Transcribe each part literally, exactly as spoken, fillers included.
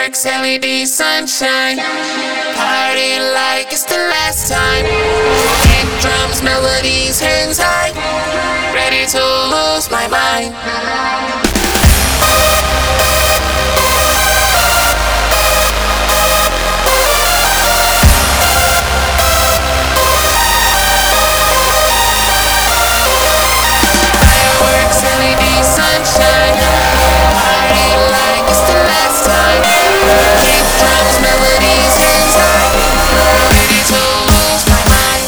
Fireworks, L E D sunshine, party like it's the last time. Kick drums, melodies, hands high, ready to lose my mind. Fireworks, L E D sunshine, party like it's the last time. Kick drums, melodies, hands high, ready to lose my mind.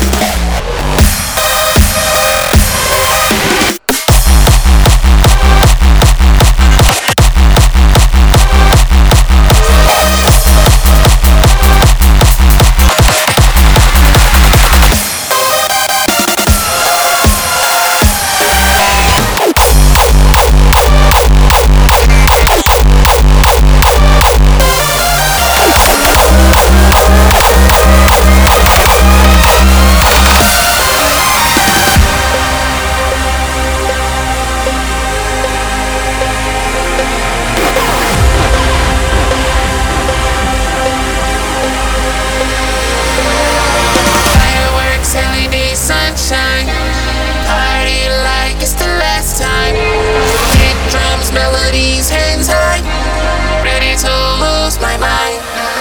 Fireworks, L E D sunshine, party like it's the last time. Kick drums, melodies, hands high, ready to lose my mind.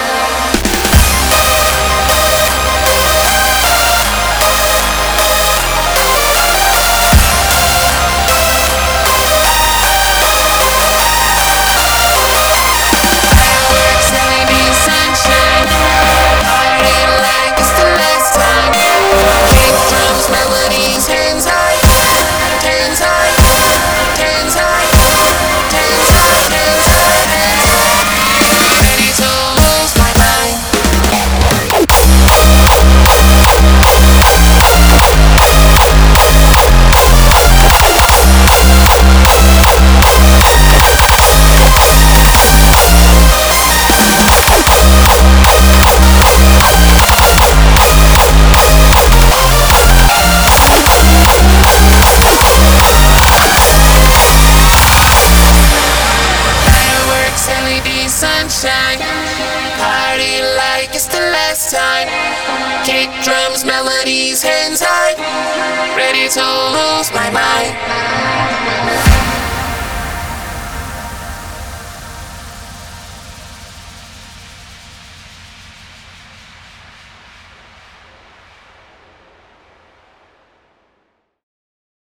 Fireworks, L E D sunshine, party like it's the last time. Kick drums, melodies, hands high, hands high, hands high, hands high, hands high, hands high, ready to lose my mind. Fireworks, L E D sunshine, party like it's the last time. Kick drums, melodies, hands high, ready to lose my mind.